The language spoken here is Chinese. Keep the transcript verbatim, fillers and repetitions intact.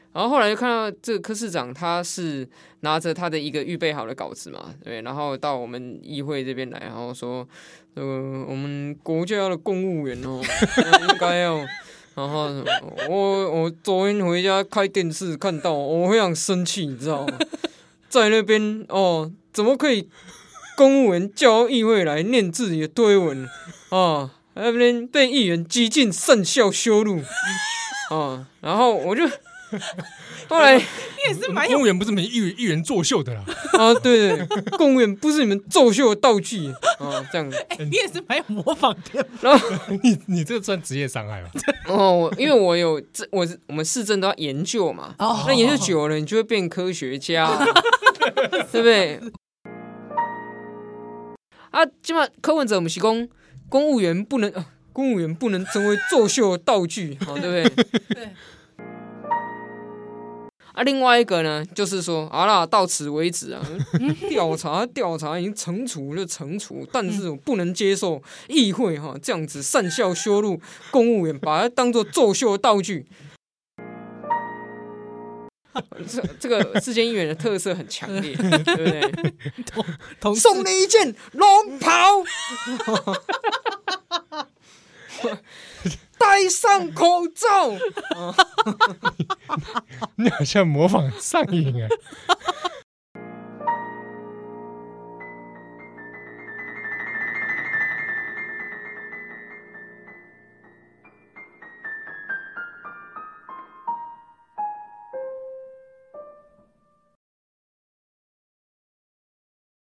然后后来就看到这个柯市长，他是拿着他的一个预备好的稿子嘛，对，然后到我们议会这边来，然后说，呃，我们国家的公务员哦，应该要，然后我我昨天回家开电视看到，我非常生气，你知道吗？在那边哦，怎么可以公务员叫议会来念自己的推文啊？那边被议员激进甚效羞辱啊！然后我就后来， 你也是蛮有公务员不是你们议议员作秀的啦啊，对对，公务员不是你们作秀的道具啊，这样子。 欸，你也是蛮有模仿天赋。 然后你你这个算职业伤害吧？ 哦，因为我有这，我我们市政都要研究嘛， 哦那研究久了，你就会变科学家，对不对？啊，基本上柯文哲我们是讲公务员不能，呃、公务员不能成为作秀的道具，好、对不对？ 对。 啊，另外一个呢，就是说，好啦，到此为止啊，调查调查已经惩处就惩处，但是我不能接受议会哈这样子善笑羞辱公务员，把它当做作秀的道具。这这个世间议员的特色很强烈，对不对？ 同送你一件龙袍，戴上口罩。 你好像模仿上瘾啊！